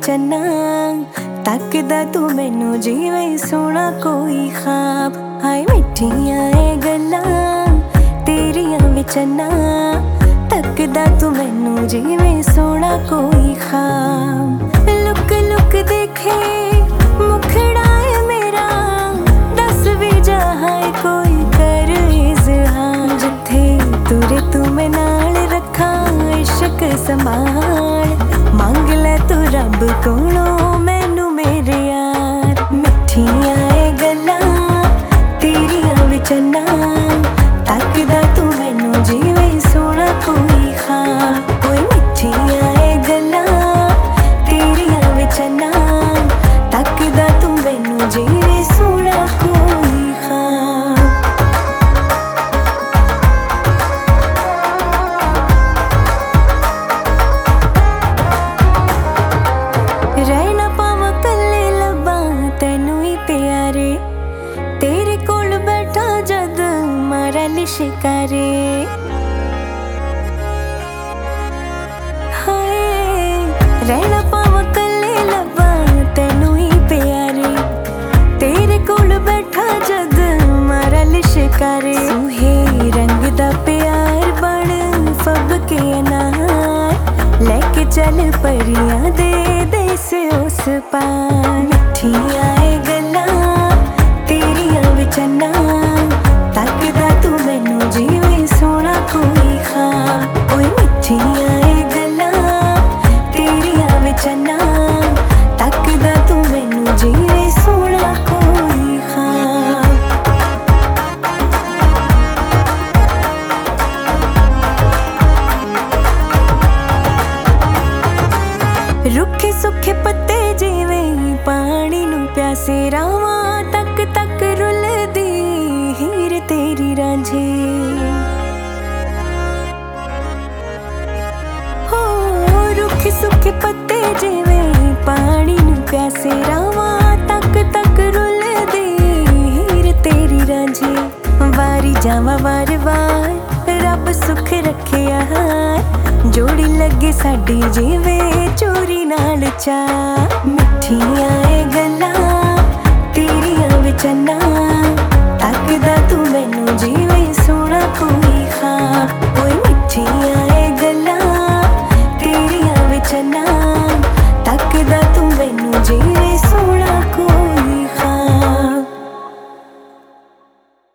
चन्ना तकदा तू मैनू जिवें सोना कोई ख्वाब। हाय मिठियां ए गल्लां तेरियां विच चन्ना तकदा तू मैनू जिवें सोना कोई ख्वाब। लुक लुक देखे मुखड़ा है मेरा दस भी जहां कोई कर इज़हार। जिथे तुरे तू मैं नाल रखा इश्क संभाल मांग ले तू रब कोलों मैनू मेरे यार। मिठियां ए गल्लां तेरियां विच चन्ना तकदा तू मैनू जिवें सोना कोई ख्वाब। ओए मिठियां ए गल्लां तेरियां विच चन्ना तकदा तू मैनू जिवें सोना कोई ख्वाब। रहना पावा कल्ले लब्बां तैनू ही प्यारे तेरे कोल बैठा जद मारा लिशकारे। हाय रहना पावा कल्ले लब्बां तैनू ही प्यारे तेरे कोल बैठा जद मारा लिशकारे। सूहे रंग दा प्यार बन फब के अनार लेके चल परियां दे देस उस पार। मिठियां ए गल्लां तेरियां विच चन्ना तकदा तू मैनू जिवें सोना कोई ख्वाब। ओए मिठियां ए गल्लां तेरियां विच चन्ना तकदा तू मैनू जिवें सोना कोई ख्वाब। रुखे सुखे पत्ते जिवें पानी नू प्यासे रावां तक तक रुलदी हीर तेरी रांझे। हो रुखे सुखे पत्ते जिवें पानी नू प्यासे रावां तक तक रुलदी हीर तेरी रांझे। वारी जावां वार वार रब सुख रखिया जोड़ी लगे साडी जिवें चोरी नाल चा।